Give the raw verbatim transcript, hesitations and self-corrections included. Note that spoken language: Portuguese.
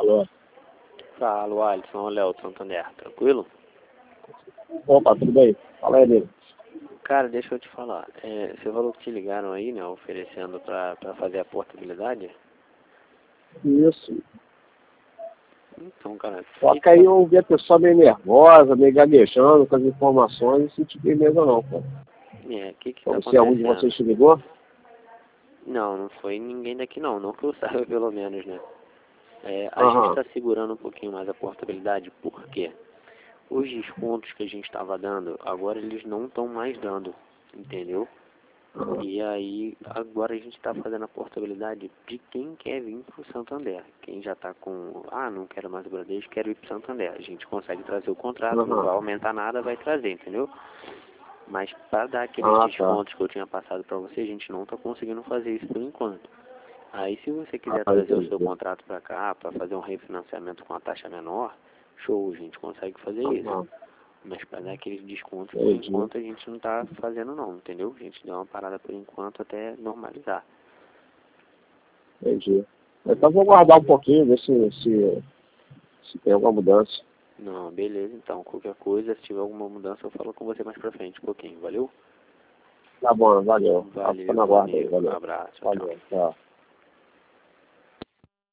Alô. Fala, Alisson, Léo, do Santander, tranquilo? Opa, tudo bem? Fala aí, amigo. Cara, deixa eu te falar, é, você falou que te ligaram aí, né, oferecendo pra, pra fazer a portabilidade? Isso. Então, cara... Só que aí eu vi a pessoa meio nervosa, meio gaguejando com as informações e senti beleza não, cara. É, o que que Então, tá se algum de acontecendo? vocês te ligou? Não, não foi ninguém daqui não, não que eu saiba pelo menos, né? É, a gente Aham. está segurando um pouquinho mais a portabilidade, por quê? Os descontos que a gente estava dando, agora eles não estão mais dando, entendeu? Aham. E aí, agora a gente está fazendo a portabilidade de quem quer vir para o Santander. Quem já está com, ah, não quero mais o Bradesco, quero ir para o Santander. A gente consegue trazer o contrato, não Aham. vai aumentar nada, vai trazer, entendeu? Mas para dar aqueles Ah, tá. descontos que eu tinha passado para você, a gente não está conseguindo fazer isso por enquanto. Aí, se você quiser Ah, trazer o seu entendi. contrato para cá, para fazer um refinanciamento com a taxa menor, show, a gente consegue fazer isso. Aham. Mas para dar aqueles descontos, por Entendi. enquanto, a gente não está fazendo não, entendeu? A gente deu uma parada por enquanto até normalizar. Entendi. Então vou aguardar um pouquinho, ver se, se, se tem alguma mudança. Não, beleza, então. Qualquer coisa, se tiver alguma mudança, eu falo com você mais pra frente um pouquinho, valeu? Tá bom, valeu. Tá Valeu, na meu guarda aí, amigo. valeu. Abraço, tchau. Valeu, tchau.